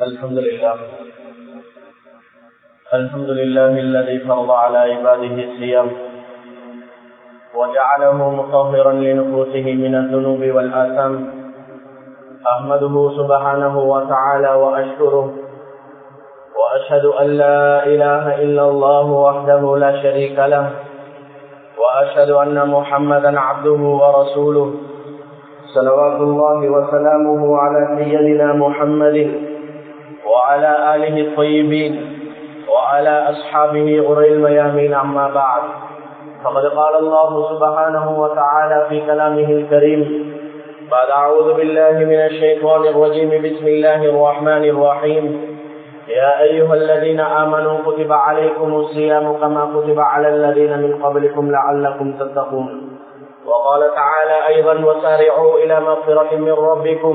الحمد لله الذي فرض على عباده الصيام وجعله مطهرا لنفوسه من الذنوب والآثام. أحمده سبحانه وتعالى وأشكره وأشهد أن لا إله إلا الله وحده لا شريك له وأشهد أن محمدا عبده ورسوله صلوات الله وسلامه على سيدنا محمد وعلى آله الطيبين وعلى أصحابه غر الميامين. أما بعد، فقد قال الله سبحانه وتعالى في كلامه الكريم بعد أعوذ بالله من الشيطان الرجيم. بسم الله الرحمن الرحيم. يا أيها الذين آمنوا كتب عليكم الصيام كما كتب على الذين من قبلكم لعلكم تتقون. وقال تعالى أيضا وسارعوا إلى مغفرة من ربكم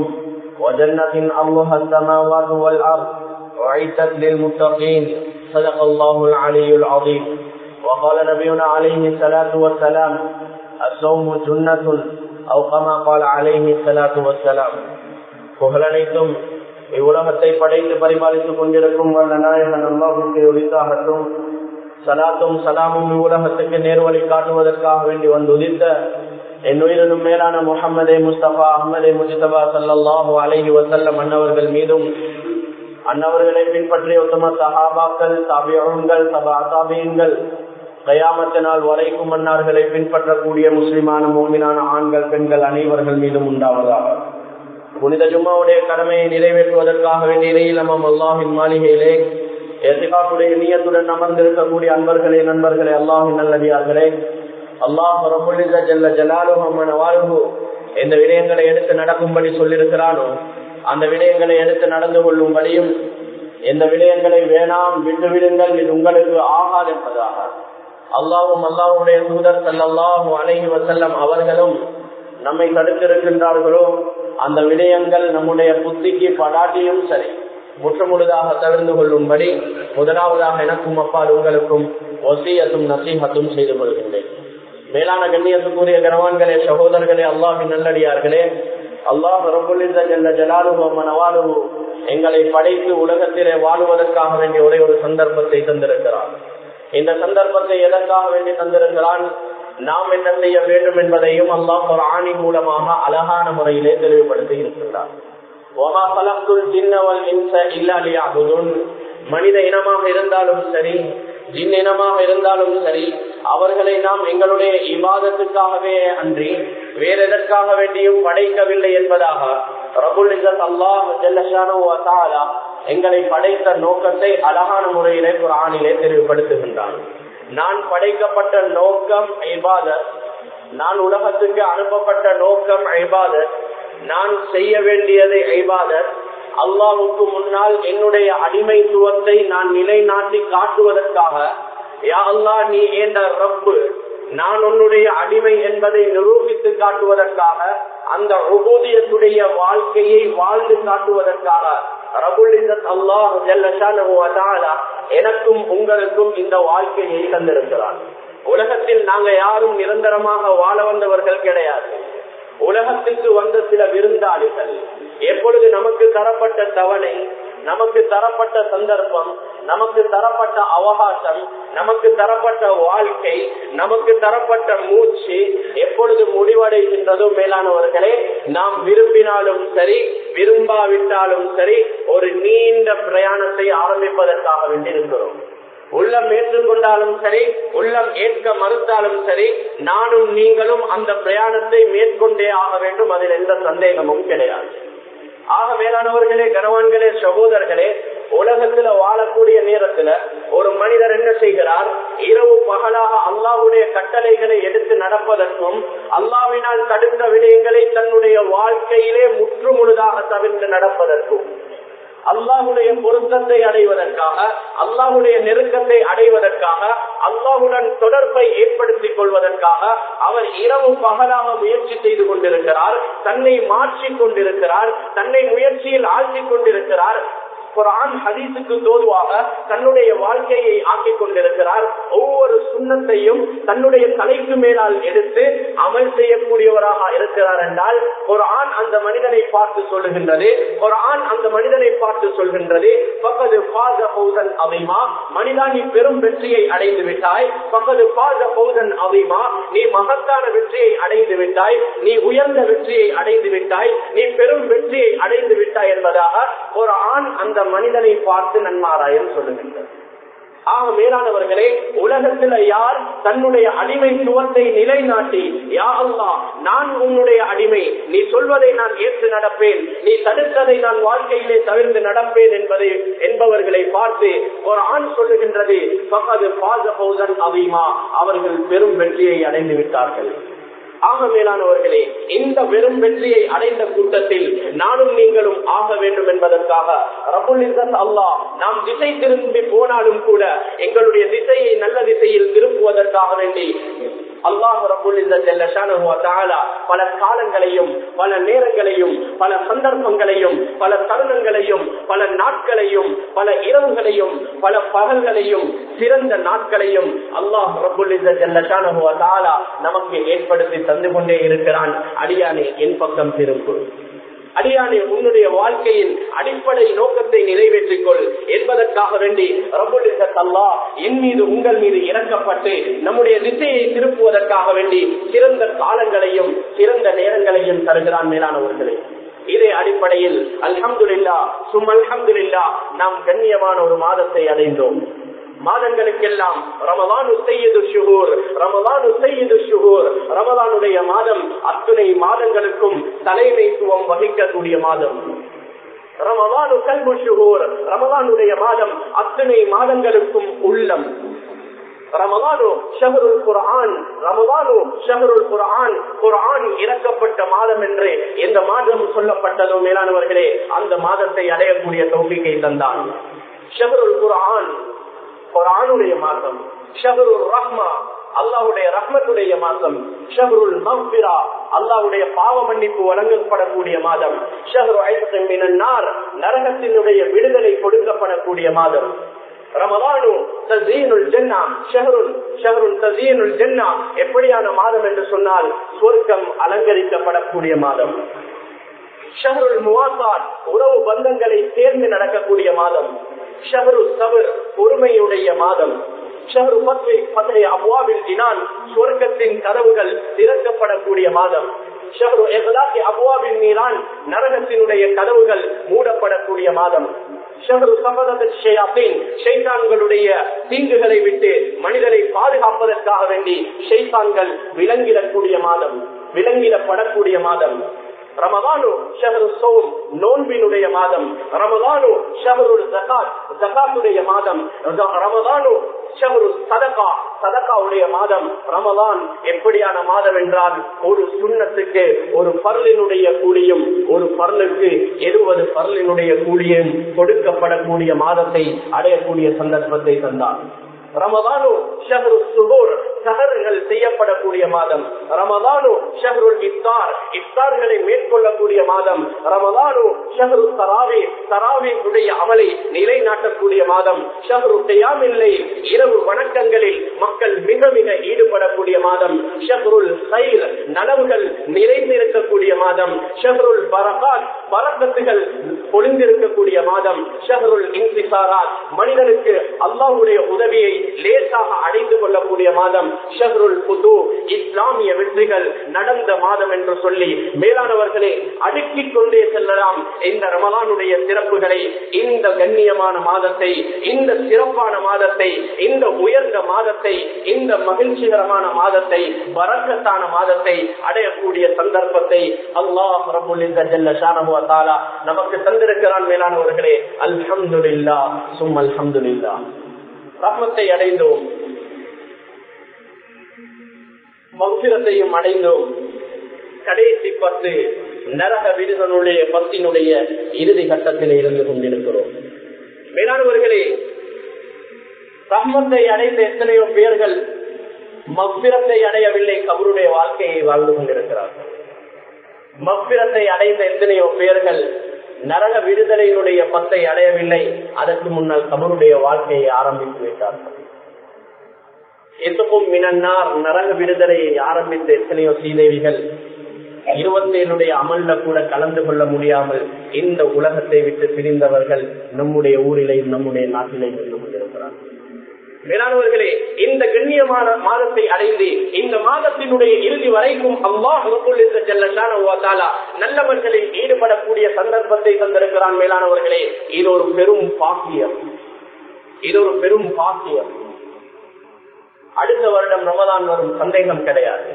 وجنة أرضها السماوات والأرض أعدت للمتقين. صدق الله العلي العظيم. وقال نبينا عليه الصلاة والسلام الصوم جنة أو كما قال عليه الصلاة والسلام. புகழனைத்தும் இவ்வுலகத்தை படைத்து பரிபாலித்துக் கொண்டிருக்கும் வல்ல நாயகன் அல்லாஹ்வுக்கு உரித்தாகட்டும். சலாத்தும் சலாமும் இவ்வுலகத்துக்கு நேர்வழி காட்டுவதற்காக வேண்டி வந்து உதித்த என்னுயிரினும் மேலான முஹம்மதே முஸ்தபா அஹ்மதே முஜ்தபா ஸல்லல்லாஹு அலைஹி வஸல்லம் அன்னவர்கள் மீதும் அன்னவர்களை பின்பற்றிய உத்தம சஹாபாக்கள், தாபிஊன்கள், தபா தாபிஈன்கள், கயாமத் நாள் வரைக்கும் அன்னார்களை பின்பற்றக்கூடிய முஸ்லிமான முஃமினான ஆண்கள் பெண்கள் அனைவர்கள் மீதும் உண்டாவதாக. புனித ஜும்மாவுடைய கடமையை நிறைவேற்றுவதற்காக வேண்டிய இறையிலமம் அல்லாஹின் மாளிகையிலே இஹ்திகாஃபுடைய நியத்துடன் அமர்ந்திருக்கக்கூடிய அன்பர்களே, நண்பர்களே, அல்லாஹின் நல்லடியார்களே, அல்லாஹ் ரப்புல் இஸ்ஸத் ஜல்ல ஜலாலுஹு வ நவாலுஹு எந்த விடயங்களை எடுத்து நடக்கும்படி சொல்லியிருக்கிறானோ அந்த விடயங்களை எடுத்து நடந்து கொள்ளும்படியும், எந்த விடயங்களை வேணாம் விட்டுவிடுங்கள் இது உங்களுக்கு ஆகாது என்பதாக அல்லாஹ்வும் அல்லாஹ்வுடைய தூதர் ஸல்லல்லாஹு அலைஹி வஸல்லம் அவர்களும் நம்மை தடுத்திருக்கின்றார்களோ அந்த விடயங்கள் நம்முடைய புத்திக்கு படாட்டியும் சரி முற்றுமுழுதாக தவிர்த்து கொள்ளும்படி முதலாவதாக எனக்கும் அப்பால் உங்களுக்கும் வசியத்தும் நசீஹத்தும் செய்து கொள்கின்றேன். மேலான கண்ணியத்துக்குரிய கனவான்களே, சகோதரர்களே, அல்லாஹ்வின் நல்லடியார்களே, அல்லாஹ் ரப்புல் இஸ்ஸத் ஜல்ல ஜலாலுஹு வ நவாலுஹு எங்களை படைத்து உலகத்திலே வாழுவதற்காக வேண்டிய ஒரே ஒரு சந்தர்ப்பத்தை தந்திருக்கிறார். இந்த சந்தர்ப்பத்தை எதற்காக வேண்டி தந்திருக்கிறான், நாம் என்ன செய்ய வேண்டும் என்பதையும் அல்லாஹ் குர்ஆனின் மூலமாக அழகான முறையிலே தெளிவுபடுத்தி இருக்கின்றார். வமா கலக்துல் ஜின்ன வல் இன்ஸ இல்லா லியஅபுதுன். மனித இனமாக இருந்தாலும் சரி, ஜின் இனமாக இருந்தாலும் சரி, அவர்களை நாம் எங்களுடைய இபாதத்துக்காகவே அன்றி வேற எதற்காக வேண்டியும் படைக்கவில்லை என்பதாக ரப்புல் இஸ்ஸத் அல்லாஹ் ஜல்ல ஷானஹு வ தஆலா எங்களை படைத்த நோக்கத்தை அழகான முறையிலே குர்ஆனிலே தெளிவுபடுத்துகின்றான். நான் படைக்கப்பட்ட நோக்கம் இபாதத், நான் உலகத்துக்கு அனுப்பப்பட்ட நோக்கம் இபாதத், நான் செய்ய வேண்டியது இபாதத். அல்லாஹ்வுக்கு முன்னால் என்னுடைய அடிமைத்துவத்தை நான் நிலைநாட்டி காட்டுவதற்காக, யா அல்லாஹ் நீ ஏண்ட ரப்பு, நான் உன்னுடைய அடிமை என்பதை நிரூபித்து காட்டுவதற்காக, அந்த உபூதியத்துடைய வாழ்க்கையை வாழ்ந்து காட்டுவதற்காக ரப்புல் இஸ்ஸத் அல்லாஹ் ஜல்ல ஷானஹு வ தஆலா எனக்கும் உங்களுக்கும் இந்த வாழ்க்கையை தந்திருக்கிறார். உலகத்தில் நாங்க யாரும் நிரந்தரமாக வாழ வந்தவர்கள் கிடையாது. உலகத்துக்கு வந்த சில விருந்தாளிகள். எப்பொழுது நமக்கு தரப்பட்ட தவணை, நமக்கு தரப்பட்ட சந்தர்ப்பம், நமக்கு தரப்பட்ட அவகாசம், நமக்கு தரப்பட்ட வாழ்க்கை, நமக்கு தரப்பட்ட மூச்சு எப்பொழுது முடிவடைகின்றதோ மேலானவர்களே, நாம் விரும்பினாலும் சரி விரும்பாவிட்டாலும் சரி ஒரு நீண்ட பிரயாணத்தை ஆரம்பிப்பதற்காக வேண்டியிருக்கிறோம். உள்ளம் ஏற்றுக்கொண்டாலும் சரி, உள்ளம் ஏற்க மறுத்தாலும் சரி, நானும் நீங்களும் அந்த பிரயாணத்தை மேற்கொண்டே ஆக வேண்டும். அதில் எந்த சந்தேகமும் கிடையாது. ஆக மேலானவர்களே, கனவான்களே, சகோதரர்களே, உலகத்துல வாழக்கூடிய நேரத்துல ஒரு மனிதர் என்ன செய்கிறார், இரவு பகலாக அல்லாஹ்வுடைய கட்டளைகளை எடுத்து நடப்பதற்கும், அல்லாஹ்வினால் தடுத்த விடயங்களை தன்னுடைய வாழ்க்கையிலே முற்றுமுழுதாக தவிர்த்து நடப்பதற்கும், அல்லாஹ்வுடைய பொருத்தத்தை அடைவதற்காக, அல்லாஹ்வுடைய நெருக்கத்தை அடைவதற்காக, அல்லாஹ்வுடன் தொடர்பை ஏற்படுத்திக் கொள்வதற்காக அவர் இரவு பகலாக முயற்சி செய்து கொண்டிருக்கிறார். தன்னை மாற்றிக் கொண்டிருக்கிறார், தன்னை முயற்சியில் ஆழ்த்திக் கொண்டிருக்கிறார். குர்ஆன் ஹதீஸுக்கு தோதுவாக தன்னுடைய வாழ்க்கையை ஆக்கிக் கொண்டிருக்கிறார். ஒவ்வொரு சுன்னத்தையும் தன்னுடைய தலைக்கு மேலால் எடுத்து அமல் செய்யக்கூடியவராக இருக்கிறார் என்றால் குர்ஆன் அந்த மனிதனை பார்த்து சொல்லுகின்றது, குர்ஆன் அந்த மனிதனை பார்த்து சொல்கின்றது, ஃபகத் ஃபாஸ ஃபௌஸன் அஸீமா, மனிதா நீ பெரும் வெற்றியை அடைந்து விட்டாய். ஃபகத் ஃபாஸ ஃபௌஸன் அஸீமா, நீ மகத்தான வெற்றியை அடைந்து விட்டாய், நீ உயர்ந்த வெற்றியை அடைந்து விட்டாய், நீ பெரும் வெற்றியை அடைந்து விட்டாய் என்பதாக குர்ஆன் அந்த மனிதனை பார்த்து நன்மாராயம் சொல்லுகின்றது. ஆக மேலானவர்களே, உலகத்தில் யார் தன்னுடைய அடிமைத்துவத்தை நிலைநாட்டி யா அல்லாஹ் நான் உன்னுடைய அடிமை, நீ சொல்வதை நான் ஏற்று நடப்பேன், நீ தடுத்ததை நான் வாழ்க்கையிலே தவிர்த்து நடப்பேன் என்பவர்களை பார்த்து குர்ஆன் சொல்லுகின்றது ஃபகத் ஃபாஸ ஃபௌஸன் அஸீமா, அவர்கள் பெரும் வெற்றியை அடைந்து விட்டார்கள். ஆக மேலானவர்களே, இந்த பெரும் வெற்றியை அடைந்த கூட்டத்தில் நானும் நீங்களும் ஆக வேண்டும் என்பதற்காக ரப்புல் இஸ்ஸத் அல்லாஹ் நாம் திசை திரும்பி போனாலும் கூட எங்களுடைய திசையை நல்ல திசையில் திருப்புவதற்காக வேண்டி அல்லாஹ் ரப்புல் இஸ்ஸத் ஜல்ல ஷானஹு வ தஆலா பல காலங்களையும் பல நேரங்களையும் பல சந்தர்ப்பங்களையும் பல தருணங்களையும் பல நாட்களையும் பல இரவுகளையும் பல பகல்களையும் சிறந்த நாட்களையும் அல்லாஹ் ரப்புல் இஸ்ஸத் ஜல்ல ஷானஹு வ தஆலா நமக்கு ஏற்படுத்தி தந்து கொண்டே இருக்கிறான். அடியானே என் பக்கம் திரும்பு, அடியானே உன்னுடைய வாழ்க்கையின் அடிப்படை நோக்கத்தை நிறைவேற்றிக் கொள் என்பதற்காக வேண்டி ரப்புல் இஸ்ஸத் அல்லாஹ் என் மீது உங்கள் மீது இறக்கப்பட்டு நம்முடைய திசையை திருப்புவதற்காக வேண்டி சிறந்த காலங்களையும் சிறந்த நேரங்களையும் தருகிறான். மேலானவர்களே, இதே அடிப்படையில் அல்ஹம்துலில்லாஹ் சும்ம அல்ஹம்துலில்லாஹ் நாம் கண்ணியமான ஒரு மாதத்தை அடைந்தோம். மாதங்களுக்கெல்லாம் ரமலானு சய்யிது ஷுஹூர், ரமலானு சய்யிது ஷுஹூர், ரமலானுடைய மாதம் அத்துணை மாதங்களுக்கும் தலைமைத்துவம் வகிக்கக்கூடிய மாதம். ரமலானு கல்பு ஷுஹூர், ரமலானுடைய மாதம் அத்துணை மாதங்களுக்கும் உள்ளம். ரமலானு ஷஹ்ருல் குர்ஆன், ரமலானு ஷஹ்ருல் குர்ஆன், குர்ஆன் இறக்கப்பட்ட மாதம் என்று எந்த மாதம் சொல்லப்பட்டதோ மேலானவர்களே அந்த மாதத்தை அடையக்கூடிய தௌஃபீகை தந்தான். ஷஹ்ருல் குர்ஆன் குர்ஆனுடைய மாதம், ஷஹ்ருர் ரஹ்மா அல்லாஹ்வுடைய ரஹ்மத்துடைய மாதம், ஷஹ்ருல் மக்ஃபிரா அல்லாஹ்வுடைய பாவ மன்னிப்பு வழங்கப்படக்கூடிய மாதம், ஷஹ்ரு ஐஸின் மினன் நார் நரகத்தினுடைய விடுதலை கொடுக்கப்படக்கூடிய மாதம். ரமலானு தஸீனுல் ஜன்னா, ஷஹ்ருன் தஸீனுல் ஜன்னா எப்படியான மாதம் என்று சொன்னால் சொர்க்கம் அலங்கரிக்கப்படக்கூடிய மாதம். ஷஹ்ருல் முவாசாத் உறவு பந்தங்களை சேர்ந்து நடக்கக்கூடிய மாதம். ஷஹ்ரு சப்ர் பொறுமையுடைய மாதம். ஷஹ்ரு ஃபத்ஹி அப்வாபில் ஜினான் சொர்க்கத்தின் கதவுகள் திறக்கப்படக்கூடிய மாதம். ஷஹ்ரு இக்லாகி அப்வாபின் நீரான் நரகத்தினுடைய கதவுகள் மூடப்படக்கூடிய மாதம். ஷஹ்ரு ஸஃபதத் ஷயாத்தீன் ஷைத்தான்களுடைய தீங்குகளை விட்டு மனிதனை பாதுகாப்பதற்காக வேண்டி ஷைத்தான்கள் விலங்கிடக்கூடிய மாதம், விலங்கிடப்படக்கூடிய மாதம். ரமலானு ஷஹ்ரு ஸௌம் நோன்பினுடைய மாதம். ரமலானு ஷஹ்ருல் ஸகாத் ஸகாத்துடைய மாதம். ரமலானு ஷஹ்ரு ஸதகா ஸதகாவுடைய மாதம். ரமலான் எப்படியான மாதம் என்றால் ஒரு சுன்னத்துக்கு ஒரு ஃபர்லினுடைய கூலியும் ஒரு ஃபர்லுக்கு 70 ஃபர்லினுடைய கூலியும் கொடுக்கப்படக்கூடிய மாதத்தை அடையக்கூடிய சந்தர்ப்பத்தை தந்தார். ரமலானு ஷஹ்ரு சுஹூர் சஹர்கள் செய்யப்படக்கூடிய மாதம். ரமலானு ஷஹ்ருல் இஃப்தார் இஃப்தார்களை மேற்கொள்ளக்கூடிய மாதம். ரமலானு ஷஹ்ரு தராவி தராவியுடைய அமலை நிலைநாட்டக்கூடிய மாதம். ஷஹ்ரு கியாமில் லைல் இரவு வணக்கங்களில் மக்கள் மிக மிக ஈடுபடக்கூடிய மாதம். ஷஹ்ருல் கைர் நனவுகள் நிறைந்திருக்கக்கூடிய மாதம். ஷஹ்ருல் பரகாத் பரக்கத்துகள் பொழிந்திருக்கக்கூடிய மாதம். ஷஹ்ருல் இன்திசாராத் மனிதனுக்கு அல்லாஹ்வுடைய உதவியை லேசாக அடைந்து கொள்ளக்கூடிய மாதம். ஷஹ்ருல் ஃபுது இஸ்லாமிய வெற்றிகள் நடந்த மாதம் என்று சொல்லி மேலானவர்களே அடுக்கிக் கொண்டே செல்லலாம் இந்த ரமலானுடைய சிறப்புகளை. இந்த கண்ணியமான மாதத்தை, இந்த சிறப்பான மாதத்தை, இந்த உயர்ந்த மாதத்தை, இந்த மகிழ்ச்சிகரமான மாதத்தை, பரக்கத்தான மாதத்தை அடையக்கூடிய சந்தர்ப்பத்தை அல்லாஹ் ரப்புல் இஸ்ஸத் ஜல்ல ஷானஹு வ தஆலா நமக்கு தந்திருக்கிறான். மேலானவர்களே அல்ஹம்துலில்லாஹ் சும்ம அல்ஹம்துலில்லாஹ். ரஹ்மத்தை அடைந்தோம், மக்ஃபிரத்தையும் அடைந்தோம். கடைசி 10 நரக விடுதனுடைய 10 இறுதி கட்டத்தில் இருந்து கொண்டிருக்கிறோம். மேலானவர்களே ரஹ்மத்தை அடைந்த எத்தனையோ பேர்கள் மக்ஃபிரத்தை அடையவில்லை, கபருடைய வாழ்க்கையை வாழ்ந்து கொண்டிருக்கிறார்கள். மக்ஃபிரத்தை அடைந்த எத்தனையோ பேர்கள் நரக விடுதலையினுடைய 10 அடையவில்லை, அதற்கு முன்னால் கபருடைய வாழ்க்கையை ஆரம்பித்து விட்டார்கள். எதுக்கும் மினன்னார், நரக விடுதலையை ஆரம்பித்த எத்தனையோ சீதேவிகள் 27 அமல்ல கூட கலந்து கொள்ள முடியாமல் இந்த உலகத்தை விட்டு பிரிந்தவர்கள் நம்முடைய ஊரிலேயும் நம்முடைய நாட்டிலேயும் இருந்து கொண்டிருக்கிறார்கள். மேலானவர்களே, இந்த கண்ணியமான மாதத்தை அடைந்து இந்த மாதத்தினுடைய இறுதி வரைக்கும் அல்லாஹ் ரப்பல் இஸ்ஸத் ஜல்ல ஷானஹு வ தஆலா நல்லவர்களில் ஈடுபடக்கூடிய சந்தர்ப்பத்தை தந்திருக்கிறான். மேலானவர்களே, இது ஒரு பெரும் பாக்கியம், இது ஒரு பெரும் பாக்கியம். அடுத்த வருடம் ரமதான் வரும், சந்தேகம் கிடையாது,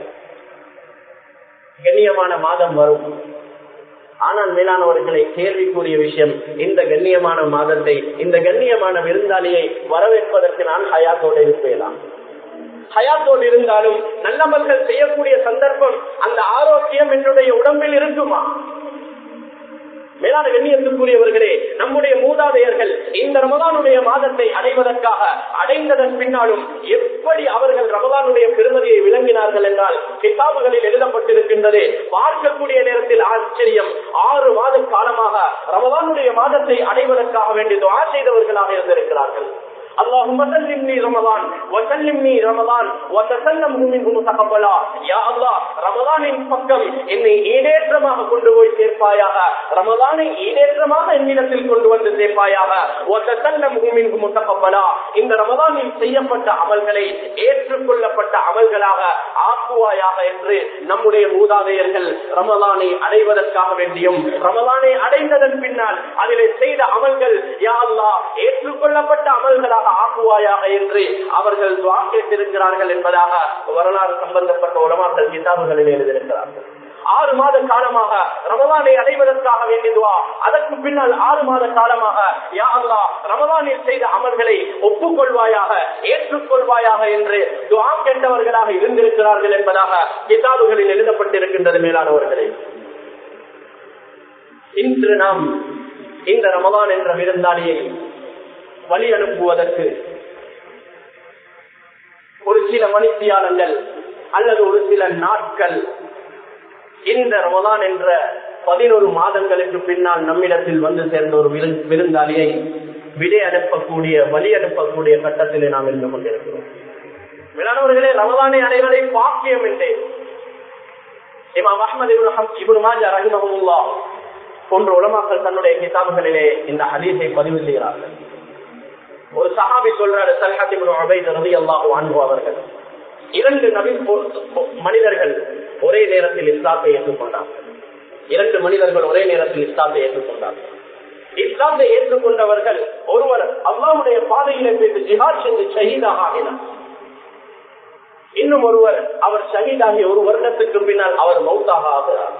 கண்ணியமான மாதம் வரும். ஆனால் மேலானவர்களை, கேள்விக்குரிய விஷயம், இந்த கண்ணியமான மாதத்தை, இந்த கண்ணியமான விருந்தாளியை வரவேற்பதற்கு நான் ஹயாத்தோடு இருப்பேனா? ஹயாத்தோடு இருந்தாலும் நல்லமல்கள் செய்யக்கூடிய சந்தர்ப்பம், அந்த ஆரோக்கியம் என்னுடைய உடம்பில் இருக்குமா? மேலான கண்ணியத்துக்குரியவர்களே, நம்முடைய மூதாதையர்கள் இந்த ரமதானுடைய மாதத்தை அடைவதற்காக அடைந்ததன் பின்னாலும் எப்படி அவர்கள் ரமதானுடைய பெருமதியை விளங்கினார்கள் என்றால் கிதாபுகளில் எழுதப்பட்டிருக்கின்றது. பார்க்கக்கூடிய நேரத்தில் ஆச்சரியம். 6 மாத காலமாக ரமதானுடைய மாதத்தை அடைவதற்காக வேண்டி துஆ செய்தவர்களாக இருந்திருக்கிறார்கள். اللهم سلمني رمضان وسلمني رمضان وتسلمه منه متقبلا. يا الله, ரமதானின் பக்கம் என்னை ஈடேற்றமாக கொண்டு போய் சேர்ப்பாயாக, ரமதானை ஈடேற்றமாக என்னிடத்தில் கொண்டு வந்து சேர்ப்பாயாக. وتسلمه منه متقبلا. இந்த ரமதானில் செய்யப்பட்ட அமல்களை ஏற்றுக்கொள்ளப்பட்ட அமல்களாக ஆக்குவாயாக என்று நம்முடைய மூதாதையர்கள் ரமதானை அடைவதற்காக வேண்டியும் ரமதானை அடைந்ததன் பின்னால் அதிலே செய்த அமல்கள் யா அல்லாஹ் ஏற்றுக்கொள்ளப்பட்ட அமல்களாக ஆக்குவாயாக என்று அவர்கள் துஆ கேட்டிருக்கிறார்கள் என்பதாக வரலாறு சம்பந்தப்பட்ட உலமாக்கள் கிதாபுகளில் எழுதியிருக்கிறார்கள். 6 மாத காலமாக ரமதானை அடைவதற்காக வேண்டிய துஆ, அதற்கு பின்னால் 6 மாத காலமாக யா அல்லாஹ் ரமதானில் செய்த அமல்களை ஒப்புக்கொள்வாயாக, ஏற்றுக்கொள்வாயாக என்று துஆ கேட்டவர்களாக இருந்திருக்கிறார்கள் என்பதாக கிதாபுகளில் எழுதப்பட்டிருக்கின்றது. மேலானவர்களே, இன்று நாம் இந்த ரமதான் என்ற விருந்தாளியை வழி அனுப்புவதற்கு ஒரு சில மணித்தியாலங்கள் அல்லது ஒரு சில நாட்கள், இந்த ரமதான் என்ற 11 மாதங்களுக்கு பின்னால் நம்மிடத்தில் வந்து சேர்ந்த ஒரு விருந்தாளியை விடை அனுப்பக்கூடிய வழி அனுப்பக்கூடிய கட்டத்திலே நாம் இருந்து கொண்டிருக்கிறோம். மேலானவர்களே, ரமதானை அடைவதை பாக்கியம் என்றே இமாம் அஹ்மத் இப்னு மாஜா ரஹிமஹுல்லாஹ் போன்ற உலமாக்கள் தன்னுடைய கிதாபுகளிலே இந்த ஹதீஸை பதிவு செய்கிறார்கள். ஒரு சஹாபி சொல்றாரு, தல்ஹத் இப்னு உபைத் ரலியல்லாஹு அன்ஹு அவர்கள், 2 நபி மனிதர்கள் ஒரே நேரத்தில் இஸ்லாத்தை ஏற்றுக்கொண்டார்கள். 2 மனிதர்கள் ஒரே நேரத்தில் இஸ்லாத்தை ஏற்றுக்கொண்டார்கள். இஸ்லாத்தை ஏற்றுக்கொண்டவர்கள், ஒருவர் அல்லாஹ்வுடைய பாதையிலே போய் ஜிஹாத் செய்து ஷஹீதாக ஆகினார். இன்னும் ஒருவர் அவர் ஷஹீதாகி 1 வருடத்துக்கு பின்னால் அவர் மௌத்தாக ஆகிறார்.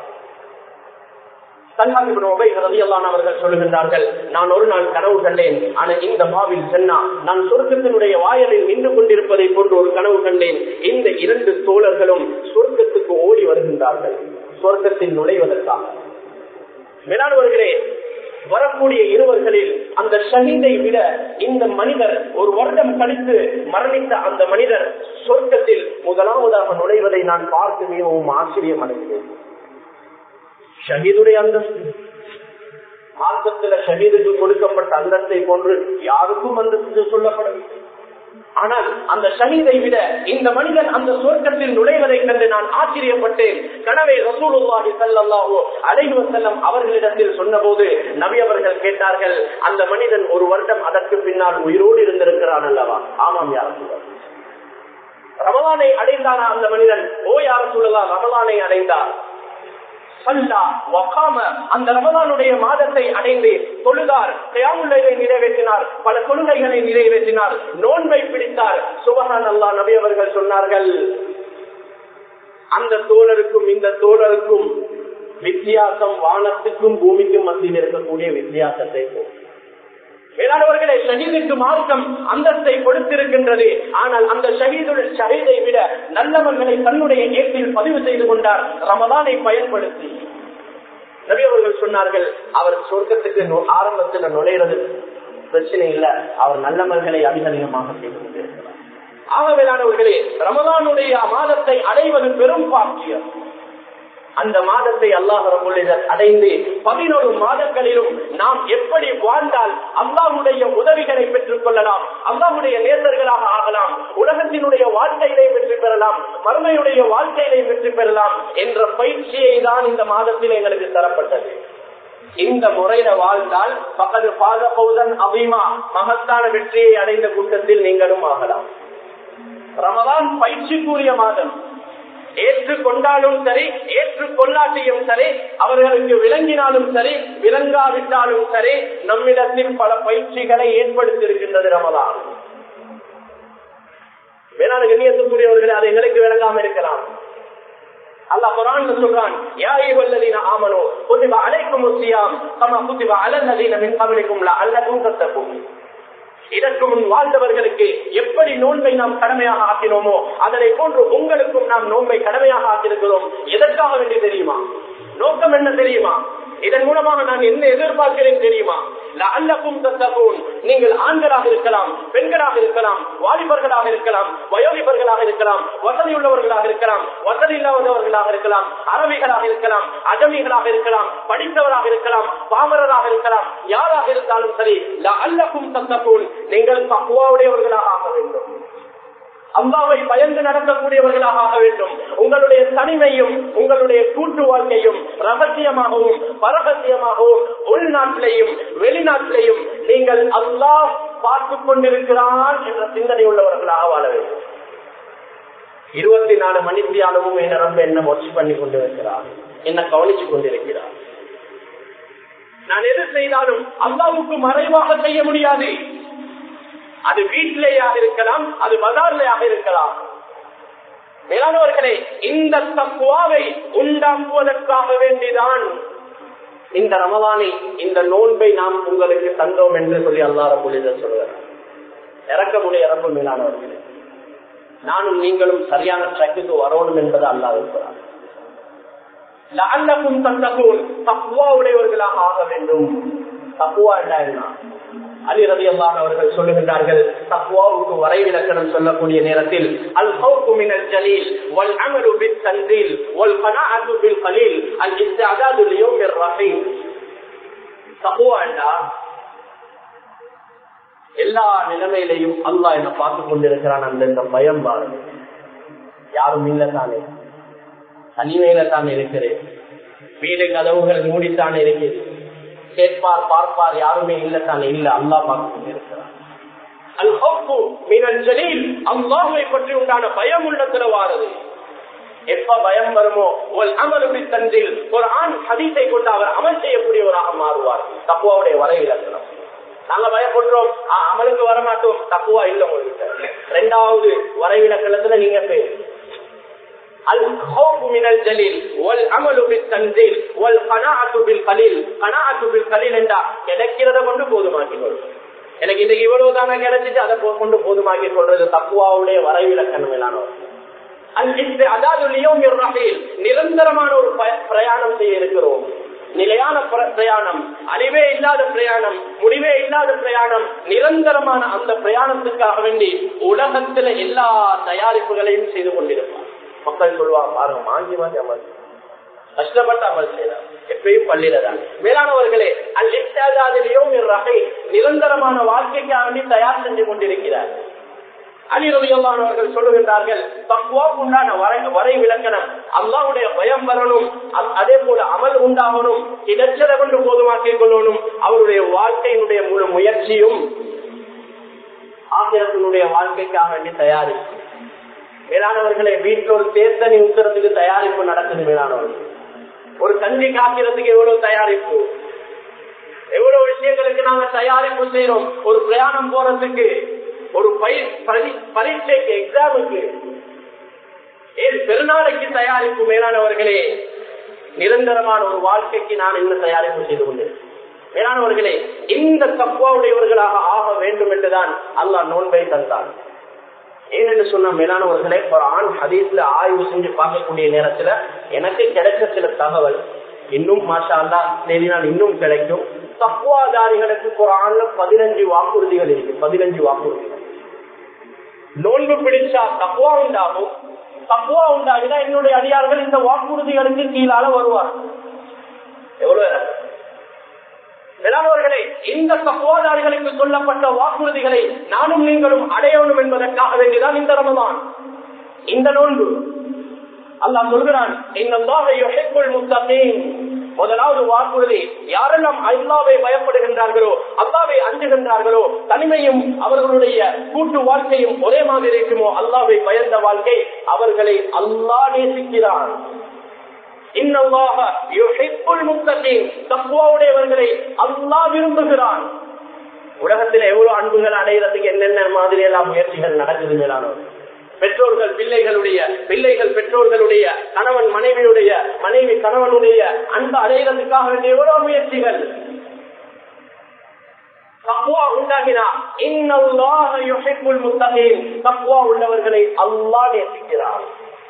அவர்கள் சொல்லுகின்றார்கள், நான் ஒரு நாள் கனவு கண்டேன். ஆனால் இந்த மாவில் சென்னா நான் சொர்க்கத்தினுடைய வாயலில் நின்று கொண்டிருப்பதை போன்று ஒரு கனவு கண்டேன். இந்த 2 தோழர்களும் சொர்க்கத்துக்கு ஓடி வருகின்றார்கள், சொர்க்கத்தில் நுழைவதற்காக. மேலானவர்களே, வரக்கூடிய இருவர்களில் அந்த ஷஹீதை விட இந்த மனிதர் 1 வருடம் கழித்து மரணித்த அந்த மனிதர் சொர்க்கத்தில் முதலாவதாக நுழைவதை நான் பார்த்து மிகவும் ஆச்சரியம் அடைகிறேன். ஷஹீதுடைய அந்தஸ்து, மார்க்கத்தில் ஷஹீதுக்கு கொடுக்கப்பட்ட அந்தஸ்தை போன்று யாருக்கும் அந்தஸ்து சொல்லப்படவில்லை. ஆனால் அந்த ஷஹீதை விட இந்த மனிதன் அந்த சொர்க்கத்தில் நுழைவதை கண்டு நான் ஆச்சரியப்பட்டேன். கனவை ரசூலுல்லாஹி ஸல்லல்லாஹு அலைஹி வஸல்லம் அவர்களிடத்தில் சொன்னபோது நபி அவர்கள் கேட்டார்கள், அந்த மனிதன் 1 வருடம் அதற்கு பின்னால் உயிரோடு இருந்திருக்கிறான் அல்லவா? ஆமாம் யா ரசூலல்லாஹ். ரமலானை அடைந்தானா அந்த மனிதன்? ஓ யா ரசூலல்லாஹ், ரமலானை அடைந்தார். அந்த ரமலானுடைய மாதத்தை அடைந்து தொழுதார், கியாமுல் லைலை நிறைவேற்றினார், பல தொழுகைகளை நிறைவேற்றினார், நோன்பை பிடித்தார். சுப்ஹானல்லாஹ். நபி அவர்கள் சொன்னார்கள், அந்த தோழருக்கும் இந்த தோழருக்கும் வித்தியாசம் வானத்துக்கும் பூமிக்கும் மத்தியில் இருக்கக்கூடிய வித்தியாசத்தை போல். வேளாண்வர்களே, ஷஹீதுக்கு மார்க்கம் அந்தஸ்தை கொடுத்திருக்கின்றது. ஆனால் அந்த ஷஹீதை விட நல்லவர்களை தன்னுடைய ஏற்றில் பதிவு செய்து கொண்டார் ரமதானை பயன்படுத்தி. நபி அவர்கள் சொன்னார்கள், அவர் சொர்க்கத்துக்கு ஆரம்பத்தில் நுழைறது பிரச்சனை இல்லை, அவர் நல்லவர்களை அதிகமாக செய்து கொண்டிருக்கிறார். ஆக வேளாண்வர்களே, ரமதானுடைய மாதத்தை அடைவது பெரும் பாக்கியம். அந்த மாதத்தை அல்லாஹ் ரப்பல் இஸ்ஸத் அடைந்து 11 மாதங்களிலும் நாம் எப்படி வாழ்ந்தால் அல்லாஹ்வுடைய உதவிகளை பெற்றுக் கொள்ளலாம், அல்லாஹ்வுடைய நேசர்களாக ஆகலாம், உலகத்தினுடைய வாழ்க்கையை வெற்றி பெறலாம், மறுமையுடைய வாழ்க்கையை வெற்றி பெறலாம் என்ற பயிற்சியை தான் இந்த மாதத்தில் எங்களுக்கு தரப்பட்டது. இந்த முறையில வாழ்ந்தால் பக்கத்து பாத பௌதன் அபிமா மகத்தான வெற்றியை அடைந்த கூட்டத்தில் நீங்களும் ஆகலாம். ரமதான் பயிற்சிக்குரிய மாதம். ஏற்றுக்கொண்டாலும் சரி, ஏற்றுக்கொள்ளாட்டியும் சரி, அவர்களுக்கு விளங்கினாலும் சரி, விளங்காவிட்டாலும் சரி, நம்மிடத்தில் பல பயிற்சிகளை ஏற்படுத்தியிருக்கின்றது ரமதான். வேளாண் கண்ணியத்துக்குரியவர்கள் அது எங்களுக்கு விளங்காம இருக்கலாம். அல்லாஹ் குர்ஆன்ல சொல்றான், யா அய்யுஹல்லதீன ஆமனூ குதிப அலைக்குமுஸ் ஸியாம் கமா குதிப அலல்லதீன மின் கப்லிக்கும் லஅல்லகும் தத்தகூன். இதற்கு முன் வாழ்ந்தவர்களுக்கு எப்படி நோன்பை நாம் கடமையாக ஆக்கினோமோ அதனை போன்று உங்களுக்கும் நாம் நோன்பை கடமையாக ஆக்கியிருக்கிறோம். எதற்காக வேண்டி தெரியுமா? நோக்கம் என்ன தெரியுமா? இதன் மூலமாக நான் என்ன எதிர்பார்க்கிறேன் தெரியுமா? லஅல்லகும் தத்தகூன். நீங்கள் ஆண்களாக இருக்கலாம், பெண்களாக இருக்கலாம், வாலிபர்களாக இருக்கலாம், வயோதிபர்களாக இருக்கலாம், வசதி உள்ளவர்களாக இருக்கலாம், வசதி இல்லாதவர்களாக இருக்கலாம், அரபிகளாக இருக்கலாம், அஜமிகளாக இருக்கலாம், படித்தவராக இருக்கலாம், பாமரராக இருக்கலாம், யாராக இருந்தாலும் சரி, லஅல்லகும் தத்தகூன். நீங்கள் தக்வாவுடையவர்களாக ஆக வேண்டும், அல்லாஹ்வை பயந்து நடக்கக்கூடியவர்களாக ஆக வேண்டும். உங்களுடைய தனிமையும் உங்களுடைய கூட்டு வாழ்க்கையும் ரகசியமாகவும் பரகசியமாகவும் உள்நாட்டிலையும் வெளிநாட்டிலையும் நீங்கள் அல்லாஹ் பார்த்துக் கொண்டிருக்கிறான் என்ற சிந்தனை உள்ளவர்களாக வாழ வேண்டும். 24 மணித்தியாலமும் என் ரப்ப என்ன முயற்சி பண்ணி கொண்டிருக்கிறார், என்ன கவனித்துக் கொண்டிருக்கிறார். நான் எது செய்தாலும் அல்லாஹ்வுக்கு மறைவாக செய்ய முடியாது. அது வீட்டிலேயாக இருக்கலாம், அது பஜார்லையாக இருக்கலாம். மேலானவர்களே, இந்த தக்வாவை உண்டாக்குவதற்காக வேண்டிதான் இந்த ரமலானை, இந்த நோன்பை நாம் உங்களுக்கு தந்தோம் என்று சொல்லி அல்லாஹ் ரப்பல் இஸ்ஸத் சொல்கிறார். இறக்கமுடைய ரப்பு மேலானவர்களே, நானும் நீங்களும் சரியான ட்ராக்குக்கு வரணும் என்பது அல்லாஹ் இருக்கிறார். லஅல்லகும் தத்தகூன், தக்வா உடையவர்களாக ஆக வேண்டும். தக்வா என்ன? அலி ரலியல்லாஹு அவர்கள் சொல்லுகின்றார்கள், தக்வாவுக்கு வரைவிலக்கணம் சொல்லக்கூடிய நேரத்தில் அல் ஹௌஃபு மினல் ஜலீல் வல் அமலு பித் தன்ஸீல் வல் கனாஅத்து பில் கலீல் அல் இஸ்திஅதாது லியௌமிர் ரஹீம். தக்வா என்றா எல்லா நிலைமையிலையும் அல்லாஹ் என்ன பார்த்துக் கொண்டிருக்கிறான் அந்த பயம் பாருங்க. யாரும் இல்ல தானே, தனிமையில தான் இருக்கிறேன், வீடு கதவுகள் மூடித்தானே இருக்கிறது, கேட்பார் பார்ப்பார் யாருமே இல்லத்தானே, இல்ல அல்லாஹ் பார்த்துக் கொண்டிருக்கிறார். அல் ஹௌஃபு மினல் ஜலீல், அல்லாஹ்வை பற்றி உண்டான பயம் உள்ளத்துல வாருது. எப்ப பயம் வருமோ வல் அமலு பித் தன்ஸீல், குர்ஆன் ஹதீஸை கொண்டு அவர் அமல் செய்யக்கூடியவராக மாறுவார். தக்வாவுடைய வரைவிலக்கணம். நாங்க பயப்படுறோம், அமலுக்கு வரமாட்டோம், தக்வா இல்ல உங்களுக்கு. இரண்டாவது வரைவிலக்கணத்துல நீங்க பேர் الخوف من الجليل والعمل بالتنزيل والقناعة بالقليل. قناعة بالقليل என்றா கிடைக்கிறத கொண்டு போதுமாக்கிக்கொள். எனக்கு இந்த இவ்வளவுதான கிடைச்சிட்டு அதை கொண்டு போதுமாக்கி கொள்றது தக்வாவுடைய வரைவிலக்கணம் மேலானவர். நிரந்தரமான ஒரு பிரயாணம் செய்ய இருக்கிறோம். நிலையான பிரயாணம், அழிவே இல்லாத பிரயாணம், முடிவே இல்லாத பிரயாணம், நிரந்தரமான அந்த பிரயாணத்துக்காக வேண்டி உலகத்துல எல்லா தயாரிப்புகளையும் செய்து கொண்டிருப்பார். மக்கள் சொல்லுவாங்க, பாருங்க மாஞ்சி மாஞ்சி அமல் கஷ்டப்பட்டு அமல் செய்யலாம், எப்பயும் பள்ளியில தான். மேலானவர்களே, நிரந்தரமான வாழ்க்கைக்காக வேண்டி தயார் செஞ்சு கொண்டிருக்கிறார். அலி ரலியல்லாஹு அவர்கள் சொல்லுகின்றார்கள், தக்வாவுக்கு உண்டான வரை விலக்கணம் அல்லாஹ்வுடைய பயம் வரணும், அதே போல அமல் உண்டாகணும், கிடைச்சதை கொண்டு போதுமாக்கிக் கொள்ளணும். அவருடைய வாழ்க்கையினுடைய முழு முயற்சியும் ஆகிரத்தினுடைய வாழ்க்கைக்காக வேண்டி தயாரிப்பு. மேலானவர்களே, வீட்டில் ஒரு தேர்தனி ஊத்துறதுக்கு தயாரிப்பு நடக்குது. மேலானவர்கள், ஒரு கஞ்சி காக்கிறதுக்கு எவ்வளவு தயாரிப்பு, எவ்வளவு விஷயங்களுக்கு நாங்க தயாரிப்பு செய்யறோம். ஒரு பிரயாணம் போறதுக்கு, ஒரு பரீட்சைக்கு, எக்ஸாமுக்கு, பெருநாளைக்கு தயாரிப்பு. மேலானவர்களே, நிரந்தரமான ஒரு வாழ்க்கைக்கு நான் என்ன தயாரிப்பு செய்து கொண்டிருக்கேன். மேலானவர்களே, இந்த தக்வாவுடையவர்களாக ஆக வேண்டும் என்றுதான் அல்லாஹ் நோன்பை தந்தான். ஏன்னு சொன்ன மேலானவர்களே, குர்ஆன் ஹதீஸ்ல ஆய்வு செஞ்சு பார்க்கக்கூடிய நேரத்துல எனக்கு கிடைச்ச சில தகவல் இன்னும் மாஷா அல்லாஹ் தேடினால் இன்னும் கிடைக்கும். தக்வாதாரிகளுக்கு குர்ஆன்ல 15 வாக்குறுதிகள் இருக்கு. 15 வாக்குறுதிகள். நோன்பு பிடிச்சா தக்வா உண்டாகும், தக்குவா உண்டாகினா என்னுடைய அடியார்கள் இந்த வாக்குறுதிகளுக்கு கீழால வருவார். எவ்வளவு மேலானவர்களே, இந்த தக்குவாதாரிகளுக்கு சொல்லப்பட்ட வாக்குறுதிகளை நானும் நீங்களும் அடையணும் என்பதற்காக வேண்டிதான் இந்த ரமதான், இந்த நோன்பு. அல்லாஹ் சொல்கிறான், முதலாவது வாக்குறுதி, யாரெல்லாம் அல்லாஹ்வை பயப்படுகின்றார்களோ, அல்லாஹ்வை அஞ்சுகின்றார்களோ, தனிமையும் அவர்களுடைய கூட்டு வாழ்க்கையும் ஒரே மாதிரி இருக்குமோ, அல்லாஹ்வை பயந்த வாழ்க்கை, அவர்களை அல்லாஹ் நேசிக்கிறான். தக்வாவுடையவர்களை அல்லாஹ் விரும்புகிறான். உலகத்தில் எவ்வளவு அன்புகள் அடைகிறதுக்கு என்னென்ன மாதிரி எல்லாம் முயற்சிகள் நடக்குது மேலானவர். பெற்றோர்கள் பிள்ளைகளுடைய, பிள்ளைகள் பெற்றோர்களுடைய, கணவன் மனைவியுடைய, மனைவி கணவனுடைய அன்பு அடைகிறதுக்காக வேண்டிய எவ்வளவு முயற்சிகள். தக்வா உண்டாகினா இன்னல்லாஹ யுஹிப்புல் முத்தகீன், தக்வா உள்ளவர்களை அல்லாஹ் நேசிக்கிறான்.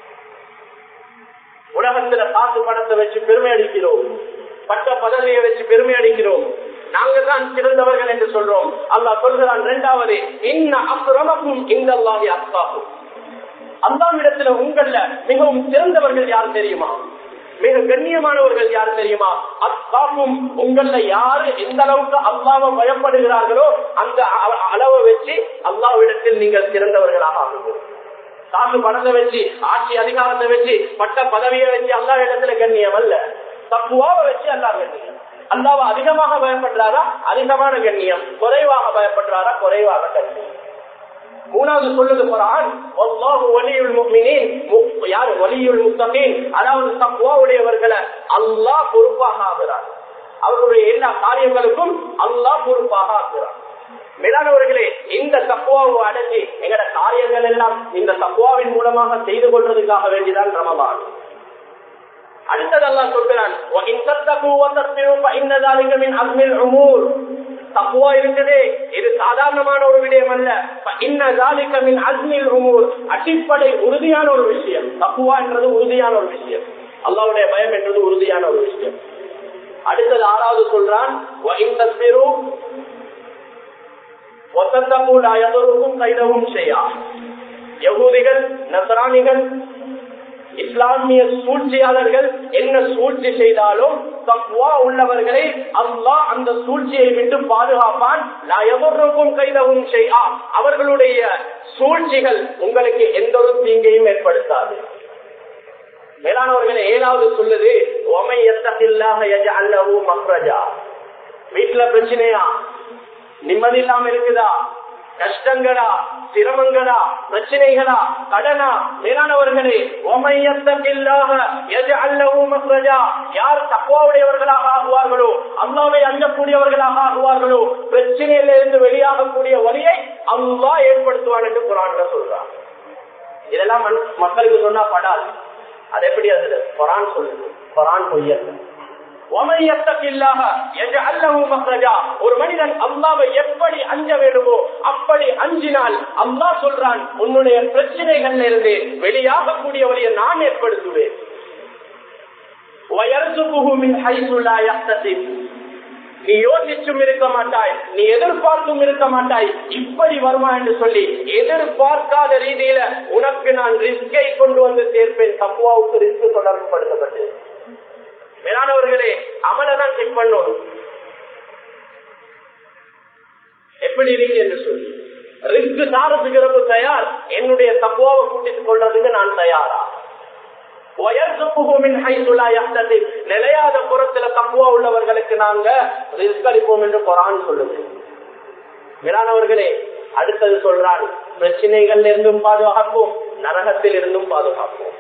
உலகத்துல காசு பணத்தை வச்சு பெருமை அடிக்கிறோம், பட்ட பதவியை வச்சு பெருமை அடிக்கிறோம், நாங்கள் தான் சிறந்தவர்கள் என்று சொல்றோம். அல்லாஹ் சொல்கிறான், இரண்டாவது, இன்ன அக்ரமக்கும் இந்தல்லாஹி அத்காக்கும், அல்லாஹ்விடத்துல உங்கள மிகவும் சிறந்தவர்கள் யார் தெரியுமா, மிக கண்ணியமானவர்கள் யார் தெரியுமா, அத்காக்கும், உங்கள யாரு எந்த அளவுக்கு அல்லாஹ்வை பயப்படுகிறார்களோ அந்த அளவை வச்சு அல்லாஹ்விடத்தில் நீங்கள் சிறந்தவர்களாக ஆகுங்கள். காசு பணத்தை வச்சு, ஆட்சி அதிகாரத்தை வச்சு, பட்ட பதவியை வச்சு அல்லாஹ் இடத்துல கண்ணியம் அல்ல, தக்குவாவை வச்சு அல்லாஹ் கண்ணியம். அல்லாஹ்வை அதிகமாக பயப்படுறாரா அதிகமான கண்ணியம், குறைவாக பயப்படுறாரா குறைவாக கண்ணியம். மூணாவது சொல்லுது குர்ஆன், வல்லாஹு வலியுல் முஃமினீன், யார் வலியுல் முத்தகீன், அதாவது தக்வாவுடையவர்களை அல்லாஹ் பொறுப்பாக ஆகிறார், அவர்களுடைய எல்லா காரியங்களுக்கும் அல்லாஹ் பொறுப்பாக ஆகிறார். மேலானவர்களே, இந்த தக்வாவை அடைஞ்சி எங்கட காரியங்கள் எல்லாம் இந்த தக்வாவின் மூலமாக செய்து கொள்றதுக்காக வேண்டிதான் ரமதான். அடுத்தது அல்லாஹ் சொல்கிறான், தக்வா இருக்குதே இது சாதாரணமான ஒரு விடயம் அல்ல, அடிப்படை உறுதியான ஒரு விஷயம். தக்வா என்றது உறுதியான ஒரு விஷயம், அல்லாஹ்வுடைய பயம் என்றது உறுதியான ஒரு விஷயம். அடுத்தது ஆறாவது சொல்றான், யகூதிகள், நஸ்ரானிகள், இஸ்லாமிய சூழ்ச்சியாளர்கள் என்ன சூழ்ச்சி செய்தாலும் தக்வா உள்ளவர்களை அல்லாஹ் அந்த சூழ்ச்சியை விட்டு பாதுகாப்பான். அவர்களுடைய சூழ்ச்சிகள் உங்களுக்கு எந்த ஒரு தீங்கையும் ஏற்படுத்தாது. மேலானவர்களை ஏழாவது சொல்லுது, வீட்டுல பிரச்சனையா, நிம்மதி இல்லாம இருக்குதா, கஷ்டங்களா, சிரமங்களா, பிரச்சனைகளா, கடனா, மேலானவர்களே, யார் தக்வாவுடையவர்களாக ஆகுவார்களோ, அல்லாஹ்வை அஞ்சக்கூடியவர்களாக ஆகுவார்களோ, பிரச்சனையிலிருந்து வெளியாகக்கூடிய வழியை அல்லாஹ் ஏற்படுத்துவான் என்று குர்ஆன்ல சொல்றான். இதெல்லாம் மக்களுக்கு சொன்னா படாது, அது எப்படி அது குர்ஆன் சொல்லுது, குர்ஆன் பொய்யல்ல. ஒரு மனிதன் அல்லாஹ்வை எப்படி அஞ்ச வேண்டுமோ அப்படி அஞ்சினால் அல்லாஹ் சொல்றான், உன்னுடைய பிரச்சனைகள்ல இருந்து வெளியாகக்கூடிய வழியை நான் ஏற்படுத்துவேன். நீ யோசிச்சும் இருக்க மாட்டாய், நீ எதிர்பார்த்தும் இருக்க மாட்டாய், இப்படி வருமா என்று சொல்லி எதிர்பார்க்காத ரீதியில உனக்கு நான் ரிஸ்கை கொண்டு வந்து சேர்ப்பேன். தக்வாவுக்கு ரிஸ்க் தொடர்பு படுத்தப்பட்டு மேலானவர்களே, அமலதான் செக் பண்ணணும் எப்படி இருக்கு என்று சொல்லி. ரிஸ்க் சாரத்துக்கு ரொம்ப தயார், என்னுடைய தக்வாவை கூட்டிட்டு கொள்றதுக்கு நான் தயாரா. நிலையாத புறத்துல தக்வா உள்ளவர்களுக்கு நாங்க ரிஸ்க் அளிப்போம் என்று குர்ஆன் சொல்லுது. மேலானவர்களே, அடுத்தது சொல்றான், பிரச்சனைகள் இருந்தும் பாதுகாப்போம், நரகத்தில் இருந்தும் பாதுகாப்போம்.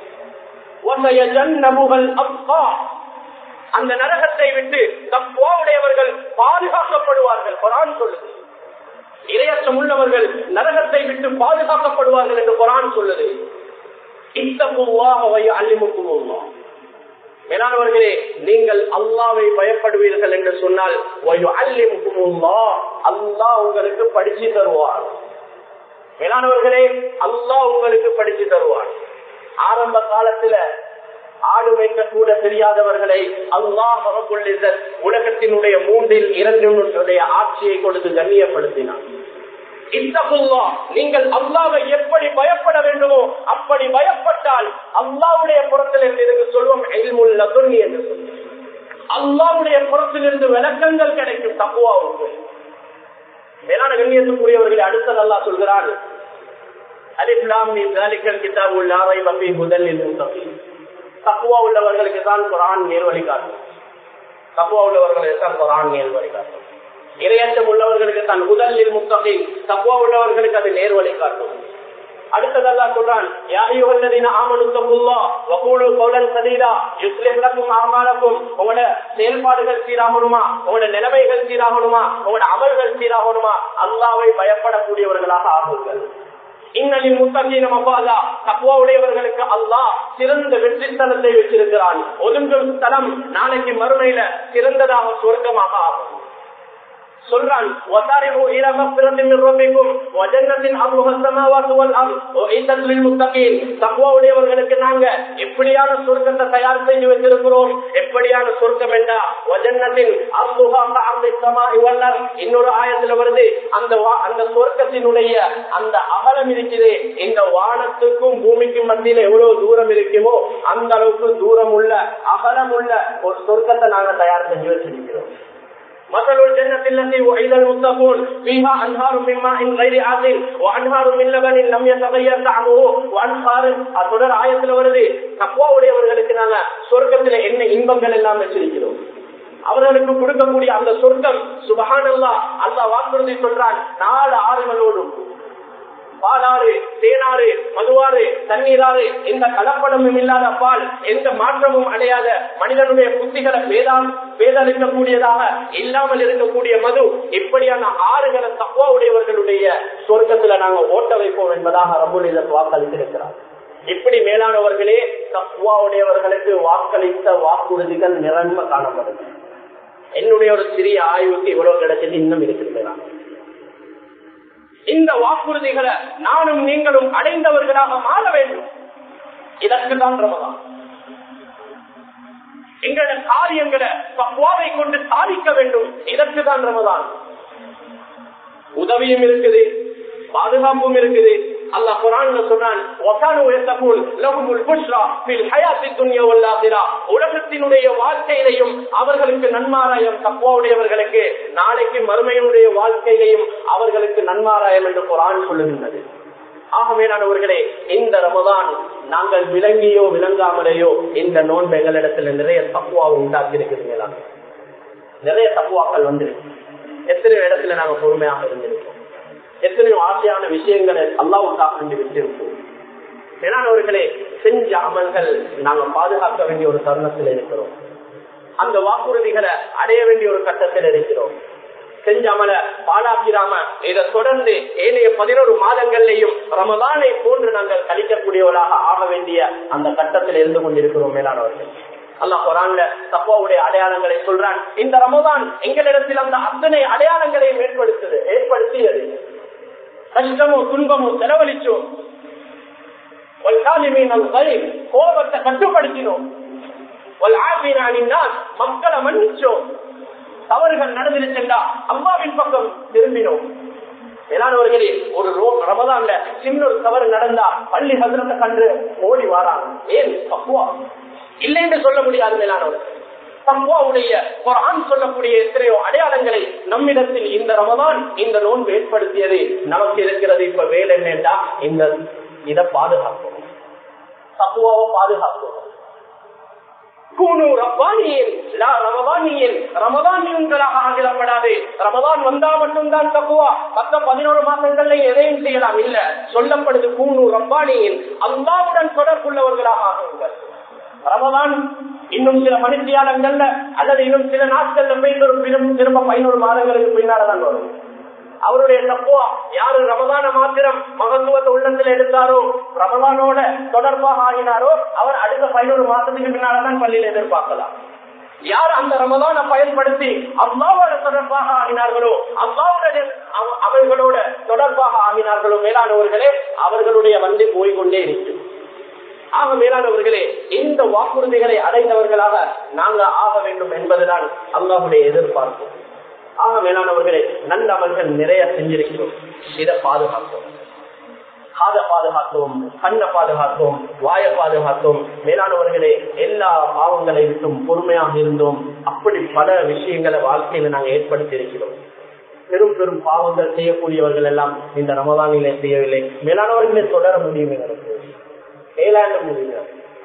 அந்த நரகத்தை விட்டு தக்வாவுடையவர்கள் பாதுகாக்கப்படுவார்கள். குர்ஆன் சொல்லுது, இறையச்சம் உள்ளவர்கள் நரகத்தை விட்டு பாதுகாக்கப்படுவார்கள் என்று குர்ஆன் சொல்லுது. மேலானவர்களே, நீங்கள் அல்லாஹ்வை பயப்படுவீர்கள் என்று சொன்னால் அல்லாஹ் உங்களுக்கு படிச்சு தருவார். மேலானவர்களே, அல்லாஹ் உங்களுக்கு படிச்சு தருவார். ஆரம்ப காலத்துல ஆடு வைக்க கூட தெரியாதவர்களை அல்லாஹ் உலகத்தினுடைய 2/3 ஆட்சியை கொடுத்து கண்ணியப்படுத்தினார். நீங்கள் அல்லாஹ்வை எப்படி பயப்பட வேண்டுமோ அப்படி பயப்பட்டால் அல்லாஹ்வுடைய புறத்திலிருந்து இதுக்கு சொல்வோம் இல்முல் லதுன்னி என்று சொல்லுவோம். அல்லாஹ்வுடைய புறத்திலிருந்து விளக்கங்கள் கிடைக்கும் தக்வாவுக்கு. மேலான கண்ணியத்துக்குரியவர்களை அடுத்தது அல்லாஹ் சொல்கிறார், அலிஃப் லாம் மீம் ஸாலிகல் கிதாபு லா ரைப ஃபீஹி ஹுதல் லில் முத்தகீன். தக்வா உள்ளவர்களுக்கு தான் குர்ஆன் நேர் வழி காட்டும். தக்வா உள்ளவர்களுக்கு தான் குர்ஆன் நேர் வழி காட்டும். இறையச்சம் உள்ளவர்களுக்கு தான் ஹுதல் லில் முத்தகீன். தக்வா உள்ளவர்களுக்கு அது நேர் வழி காட்டும். அடுத்தது அல்லாஹ் சொல்றான், யா அய்யுஹல்லதீன ஆமனு தக்குல்லாஹ் வ கூலு கௌலன் சதீதா யுஸ்லிஹ் லக்கும் அஅமாலக்கும். உங்களுடைய செயல்பாடுகள் சீராகணுமா, உங்களுடைய நிலைமைகள் சீராகணுமா, உங்களுடைய அமல்கள் சீராகணுமா, அல்லாஹ்வை பயப்படக்கூடியவர்களாக ஆகுங்கள். இன்னலில் முத்தகீன மஃபாஸா. தக்வா உடையவர்களுக்கு அல்லாஹ் சிறந்த வெற்றி ஸ்தலத்தை வச்சிருக்கிறான். ஒதுங்கும் ஸ்தலம் நாளைக்கு மறுமையில சிறந்ததாக சொர்க்கமாக ஆகும். சொல்றான், வஸாரிஹு இலா மக்ஃபிரத்தின் மின் ரப்பிக்கும் வ ஜன்னத்தின் அர்துஹா ஸமாவாத்து வல் அர்து உஇத்தத் லில் முத்தகீன். தக்வா உடையவர்களுக்கு நாங்க எப்படியான சொர்க்கத்தை தயார் செய்து வச்சிருக்கிறோம். எப்படியான சொர்க்கம் என்றா வ ஜன்னத்தின் அர்துஹா கஅர்தி ஸமாஇ வல் அர்து. இன்னொரு ஆயத்துல வருது, அந்த சொர்க்கத்தினுடைய அந்த அகலம் இருக்குது, இந்த வானத்துக்கும் பூமிக்கும் மத்தியில எவ்வளவு தூரம் இருக்குமோ அந்த அளவுக்கு தூரம் உள்ள அகலம் உள்ள ஒரு சொர்க்கத்தை நாங்க தயார் செஞ்சு வச்சிருக்கிறோம். مثل الجنة التي وعد المتقون فيها أنهار من ماء غير آسن وأنهار من لبن لم يتغير طعمه وأنهار. அதோட ஆயத்துல வருது, தக்வா உடையவர்களுக்கு நாங்க சொர்க்கத்துல என்ன இன்பங்கள் எல்லாம் வச்சிருக்கிறோம். அவர்களுக்கு கொடுக்கக்கூடிய அந்த சொர்க்கம் சுப்ஹானல்லாஹ், அல்லாஹ் வாக்குறுதி சொல்றான், 4 ஆறுகளோடும் பாலாறு, தேனாறு, மதுவாறு, தண்ணீராறு, எந்த கலப்படமும் இல்லாத பால், எந்த மாற்றமும் அடையாத மனிதனுடைய புத்திகளை வேதளிக்கக்கூடியதாக இல்லாமல் இருக்கக்கூடிய மது, இப்படியான ஆறுகளை தக்வா உடையவர்களுடைய சொர்க்கத்துல நாங்க ஓட்ட வைப்போம் என்பதாக ரப்பல் இஸ்ஸத் வாக்களித்திருக்கிறார். இப்படி மேலானவர்களே, தக்வா உடையவர்களுக்கு வாக்களித்த வாக்குறுதிகள் நிரம்ப காணப்படுது. என்னுடைய ஒரு சிறிய ஆய்வுக்கு இவ்வளவு கிடைச்சது இன்னும் இருக்கிறார். இந்த வாக்குறுதிகளை நானும் நீங்களும் அடைந்தவர்களாக மாற வேண்டும். இதற்கு தான் ரமதான். எங்களோட காரியங்களை தக்வாவை கொண்டு சாதிக்க வேண்டும். இதற்கு தான் ரமதான். உதவியும் இருக்குது, பாதுகாப்பும் இருக்குது. அல்லாஹ் குர்ஆன்ல சொல்றான், வகானு யத்தகூல் லஹுல் புஷ்ரா ஃபில் ஹயாத்தித் துன்யா வல் ஆகிரா. உலகத்தினுடைய வாழ்க்கையிலேயும் அவர்களுக்கு நன்மாராயம், தக்வா உடையவர்களுக்கு நாளைக்கு மறுமையினுடைய வாழ்க்கையிலேயும் அவர்களுக்கு நன்மாராயம் என்று குர்ஆன் சொல்லுகின்றது. ஆக மேலானவர்களே, இந்த ரமதான் நாங்கள் விளங்கியோ விளங்காமலேயோ இந்த நோன்பு எங்களிடத்துல நிறைய தக்வாவை உண்டாக்கி இருக்கிறீங்களா? நிறைய தக்வாக்கள் வந்திருக்கு. எத்தனையோ இடத்துல நாங்க பொறுமையாக இருந்திருக்கோம். எத்தனையோ ஆசையான விஷயங்களை அல்லாஹ்வுக்காக வேண்டி விட்டிருக்கோம். மேலானவர்களே, செஞ்ச அமல்கள் நாங்க பாதுகாக்க வேண்டிய ஒரு தருணத்தில் இருக்கிறோம். அந்த வாக்குறுதிகளை அடைய வேண்டிய ஒரு கட்டத்தில் இருக்கிறோம். செஞ்ச அமல பாழாக்கிறாம இதை தொடர்ந்து ஏனைய 11 மாதங்கள்லையும் ரமதானை போன்று நாங்கள் கழிக்கக்கூடியவர்களாக ஆக வேண்டிய அந்த கட்டத்தில் இருந்து கொண்டிருக்கிறோம். மேலானவர்கள், அல்லாஹ் குர்ஆன்ல தக்வாவுடைய அடையாளங்களை சொல்றான். இந்த ரமதான் எங்களிடத்தில் அந்த அத்தனை அடையாளங்களையும் ஏற்படுத்தியது. கஷ்டமோ துன்பமோ செலவழிச்சோம், கோபத்தை கட்டுப்படுத்தினோம், மக்களை மன்னிச்சோம், தவறுகள் நடந்திருச்சா அம்மாவின் பக்கம் திரும்பினோம். மேலானவர்களே, ஒரு ரமதான்ல சின்ன ஒரு தவறு நடந்தா பள்ளி ஹஜ்ரத்தை கண்டு ஓடி வாராங்க. ஏன்? தக்வா இல்லை என்று சொல்ல முடியாது. மேலானவர்கள், தக்வாவுடைய குர்ஆன் சொல்லக்கூடிய எத்தனையோ அடையாளங்களை நம்மிடத்தில் இந்த ரமதான் இந்த நோன்பு ஏற்படுத்தியது. நமக்கு இருக்கிறது இப்ப வேலை என்னண்டா இதை பாதுகாப்போம், தக்வாவை பாதுகாப்போம். ரமதான் வந்தா மட்டும்தான் தக்வா, மற்ற 11 மாசங்கள்ல எதையும் செய்யலாம் இல்ல. சொல்லப்படுது கூனு ரப்பானியின், அல்லாஹ்வுடன் தொடர்புள்ளவர்களாக ஆகுங்கள். ரமதான் இன்னும் சில மணித்தியாலங்கள்ல அல்லது இன்னும் சில நாட்கள்ல திரும்ப 11 மாதங்களுக்கு பின்னால்தான் வரும். அவருடைய தக்வா யாரு ரமதான மாத்திரம் மகத்துவத்தை உள்ளத்துல எடுத்தாரோ, ரமதானோட தொடர்பாக ஆகினாரோ, அவர் அடுத்த 11 மாசத்துக்கு பின்னால்தான் பள்ளியில் எதிர்பார்க்கலாம். யார் அந்த ரமதானை பயன்படுத்தி அல்லாஹ்வோட தொடர்பாக ஆகினார்களோ, அல்லாஹ்வுடைய அவர்களோட தொடர்பாக ஆகினார்களோ, மேலானவர்களே, அவர்களுடைய வந்து போய்கொண்டே இருக்கும். ஆக மேலானவர்களே, இந்த வாக்குறுதிகளை அடைந்தவர்களாக நாங்கள் ஆக வேண்டும் என்பதுதான் அல்லாஹ்வுடைய எதிர்பார்ப்பு. ஆக மேலானவர்களே, நல்ல அமல்கள் நிறைய செஞ்சிருக்கிறோம். இதை பாதுகாப்போம். காதை பாதுகாத்தோம், கண்ணை பாதுகாத்தோம், வாயை பாதுகாத்தோம். மேலானவர்களே, எல்லா பாவங்களை விட்டும் பொறுமையாக இருந்தோம். அப்படி பல விஷயங்களை வாழ்க்கையில நாங்கள் ஏற்படுத்தி இருக்கிறோம். பெரும் பெரும் பாவங்கள் செய்யக்கூடியவர்கள் எல்லாம் இந்த ரமதானிலே செய்யவில்லை. மேலானவர்களே, தொடர முடியும், எங்களுக்கு மேலாண்ட முடியும்.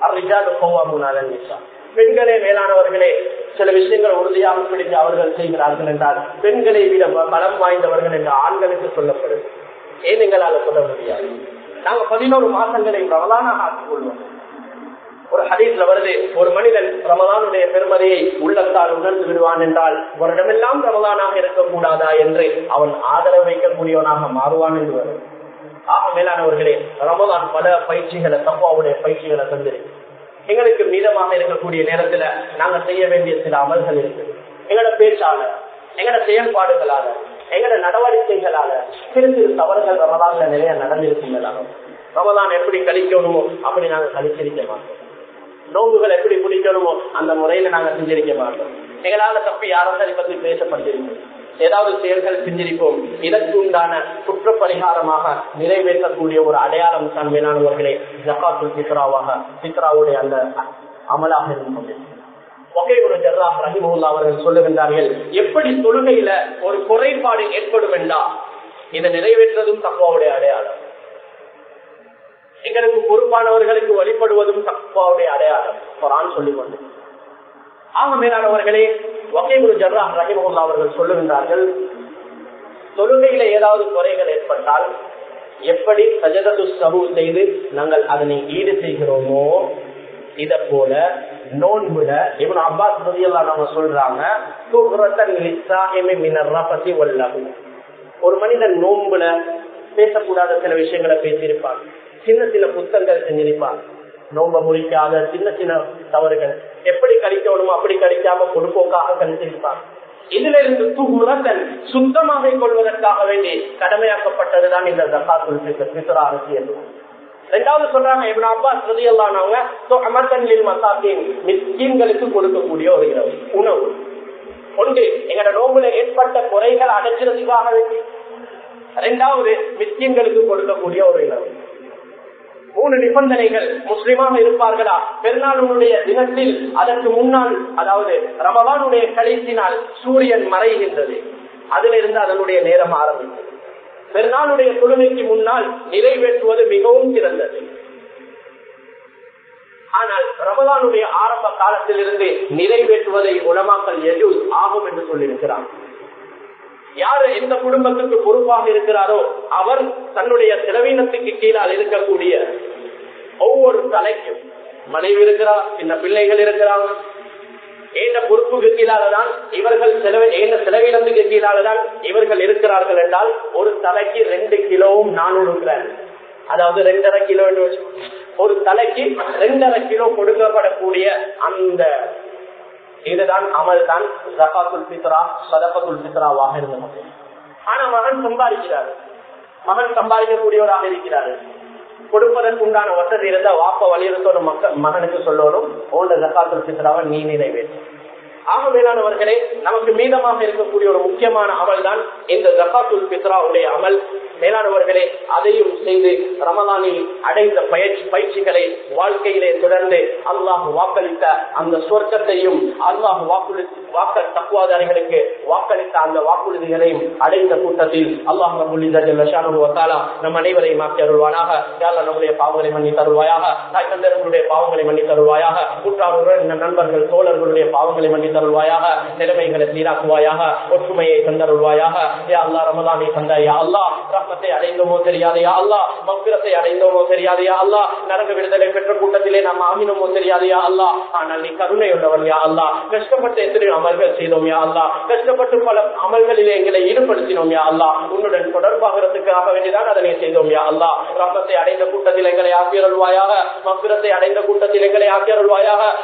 பெண்களே, மேலானவர்களே, சில விஷயங்கள் உறுதியாக பிடித்து அவர்கள் செய்கிறார்கள் என்றால் பெண்களை விட பலம் வாய்ந்தவர்கள் என்று ஆண்களுக்கு சொல்லப்படுது. ஏன் எங்களால சொல்ல முடியாது? நாங்க 11 மாசங்களை ரமதானாக ஆக்கிக் கொள்வோம். ஒரு ஹதீஸ்ல வருது, ஒரு மனிதன் ரமதானுடைய பெருமதியை உள்ளத்தால் உணர்ந்து விடுவான் என்றால் வருடமெல்லாம் ரமதானாக இருக்கக்கூடாதா என்று அவன் ஆதரவு வைக்கக்கூடியவனாக மாறுவான் என்று வருது. ஆக மேலானவர்களே, ரமதான் பல பயிற்சிகளை, தக்வாவுடைய பயிற்சிகளை தந்திருக்கு. எங்களுக்கு மீதமாக இருக்கக்கூடிய நேரத்துல நாங்க செய்ய வேண்டிய சில அமல்கள் இருக்கு. எங்களோட பேச்சால, எங்களோட செயல்பாடுகளால, எங்களோட நடவடிக்கைகளால சிறு சிறு தவறுகள் ரமதான்ல நிறைய நடந்திருக்கின்றன. ரமதான் எப்படி கழிக்கணுமோ அப்படி நாங்க கழிச்சிருக்க மாட்டோம். நோம்புகள் எப்படி பிடிக்கணுமோ அந்த முறையில நாங்க செஞ்சிருக்க மாட்டோம். எங்களால தப்பி யாரும் அதை பற்றி பேசப்பட்டிருக்கோம், ஏதாவது செயல்கள் செஞ்சிருப்போம். இதற்கு உண்டான குற்ற பரிகாரமாக நிறைவேற்றக்கூடிய ஒரு அடையாளம் தான் மேலானவர்களே ஜகாத்துல் ஃபித்ராவாக, ஃபித்ராவுடைய அந்த அமலாக இருந்தது. அவர்கள் சொல்லுகின்றார்கள், எப்படி தொழுகையில ஒரு குறைபாடு ஏற்படும் என்றால் இதை நிறைவேற்றதும் தக்வாவுடைய அடையாளம். எங்களுக்கு பொறுப்பானவர்களுக்கு வழிபடுவதும் தக்வாவுடைய அடையாளம் குர்ஆன் சொல்லிக் கொண்டு. ஆக மேலானவர்களே, வகீல் ஜர்ராஹ் ரஹிமஹுல்லாஹ் அவர்கள் சொல்லுகின்றார்கள், தொழுகையில ஏதாவது குறைகள் ஏற்பட்டால் எப்படி சஜதத்து ஸஹூ செய்து நாங்கள் அதனை ஈடு செய்கிறோமோ இத போல நோன்புல இப்னு அப்பாஸ் ரலியல்லாஹு அன்ஹு சொல்றாங்க, துஹ்ரத்தன் லிஸ்ஸாயிமி மினர் ரஃபஸி வல்லஹு. ஒரு மனிதன் நோன்புல பேசக்கூடாத சில விஷயங்களை பேசியிருப்பான், சின்ன சின்ன புத்தகங்கள் செஞ்சிருப்பான், நோம்ப முறிக்காத சின்ன சின்ன தவறுகள் எப்படி கழிக்கணுமோ அப்படி கழிக்காம பொறுப்போக்காக கழித்திருப்பான். இதுல இருந்து துஹ்ரத்தன் சுத்தமாக கொள்வதற்காக வேண்டி கடமையாக்கப்பட்டதுதான் இந்த ஜகாத்துல் ஃபித்ர் அரசியல். இரண்டாவது சொல்றாங்க இப்னு அப்பாஸ் ரலியல்லாஹு அன்ஹு, துஅமத்தன் லில் மசாகீன், மிஸ்கீன்களுக்கு கொடுக்கக்கூடிய ஒரு உணவு. ஒன்று எங்கட நோம்புல ஏற்பட்ட குறைகள் அடைக்கிறதுக்காக வேண்டி, இரண்டாவது மிஸ்கீன்களுக்கு கொடுக்கக்கூடிய ஒரு உணவு. 3 நிபந்தனைகள். முஸ்லிமாக இருப்பார்களா, பெருநாளுடைய தினத்தில் அதற்கு முன்னால், அதாவது ரமதானுடைய கடைசி நாள் சூரியன் மறைகின்றது, அதிலிருந்து அதனுடைய நேரம் ஆரம்பித்தது. பெருநாளுடைய தொழுகைக்கு முன்னால் நிறைவேற்றுவது மிகவும் சிறந்தது. ஆனால் ரமதானுடைய ஆரம்ப காலத்திலிருந்து நிறைவேற்றுவதை உலமாக்கள் யஜூஸ் ஆகும் என்று சொல்லியிருக்கிறார். யாரு எந்த குடும்பத்துக்கு பொறுப்பாக இருக்கிறாரோ அவர் தன்னுடைய செலவினத்துக்கு கீழால் இருக்கக்கூடிய ஒவ்வொரு தலைக்கும், மனைவி இருக்கிறார், சின்ன பிள்ளைகள் இருக்கிறாங்க, ஏன பொறுப்புக்கு கீழாலதான் இவர்கள் செலவினத்துக்கு கீழாலதான் இவர்கள் இருக்கிறார்கள் என்றால் ஒரு தலைக்கு 2 கிலோவும் 400 கிராம், அதாவது 2.5 கிலோ என்று ஒரு தலைக்கு 2.5 கிலோ கொடுக்கப்படக்கூடிய அந்த இதுதான் அமல் தான் ஜகாத்துல் ஃபித்ரா, சதகத்துல் ஃபித்ராவாக இருந்தது. ஆனா மகன் சம்பாதிக்கிறார், மகன் சம்பாதிக்கக்கூடியவராக இருக்கிறார், கொடுப்பதற்கு உண்டான வசதி இருந்தா வாப்ப வலியுறுத்தணும், மகனுக்கு சொல்லணும் ஓண்ட ஜகாத்துல் ஃபித்ராவை நீ நிறைவேற்று. ஆக மேலானவர்களே, நமக்கு மீதமாக இருக்கக்கூடிய ஒரு முக்கியமான அமல் தான் இந்த ஜகாத்துல் ஃபித்ராவுடைய அமல். மேலானவர்களே, அதையும் செய்து ரமதானில் அடைந்த பயிற்சிகளை வாழ்க்கையிலே தொடர்ந்து அல்லாஹ் வாக்களித்த அந்த சொர்க்கத்தையும் அல்லாஹ் தக்குவாதாரிகளுக்கு வாக்களித்த அந்த வாக்குறுதிகளையும் அடைந்த கூட்டத்தில் அல்லாஹ் ரப்பல் இஸ்ஸத்தி வ ஷானுஹு வ தஆலா நம் அனைவரையும் ஆக்கி அருள்வானாக. யா அல்லாஹ், நம்முடைய பாவங்களை மன்னித்து அருள்வாயாக, தாய் தந்தையர்களுடைய பாவங்களை மன்னித்து அருள்வாயாக, கூட்டாளர்கள் நண்பர்கள் தோழர்களுடைய பாவங்களை மன்னித்து அருள்வாயாக, நிலைமைகளை சீராக்குவாயாக, ஒற்றுமையை தந்தருள்வாயாக. யா அல்லாஹ், ரமலானை தந்த யா அல்லாஹ், ரஹ்மத்தை அடைந்தோமோ தெரியாது யா அல்லாஹ், மக்ஃபிரத்தை அடைந்தோமோ தெரியாது யா அல்லாஹ், நரக விடுதலை பெற்ற கூட்டத்திலே நாம் ஆகினோமோ தெரியாது யா அல்லாஹ், ஆனால் நீ கருணை உள்ளவன் யா அல்லாஹ். கஷ்டப்பட்டு எத்தனை அமல்கள் செய்தோம் யா அல்லாஹ், கஷ்டப்பட்டு பல அமல்களிலே எங்களை ஈடுபடுத்தினோம் யா அல்லாஹ், உன்னுடன் தொடர்பாகிறதுக்காக வேண்டிதான் அதனை செய்தோம் யா அல்லாஹ். ரஹ்மத்தை அடைந்த கூட்டத்தில் எங்களை ஆக்கியருள்வாயாக, மக்ஃபிரத்தை அடைந்த கூட்டத்தில் எங்களை ஆக்கியருள்வாயாக.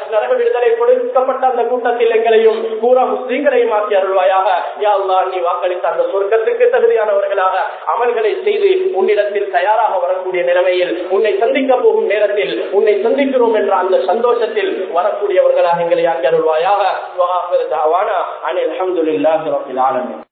நரக விடுதலை கொடுக்கப்பட்ட அந்த கூட்டத்தில் எங்களையும் பூரா முஸ்லிம்களையும் ஆக்கி அருள்வாயாக. யா அல்லாஹ், நீ வாக்களித்த அந்த சொர்க்கத்துக்கு தகுதியானவர்களாக அமல்களை செய்து உன்னிடத்தில் தயாராக வரக்கூடிய நிலைமையில் உன்னை சந்திக்க போகும் நேரத்தில் உன்னை சந்திக்கிறோம் என்ற அந்த சந்தோஷத்தில் வரக்கூடியவர்களாக எங்களை ஆக்கி அருள்வாயாக. அல்ஹம்துலில்லாஹி ரப்பில் ஆலமீன்.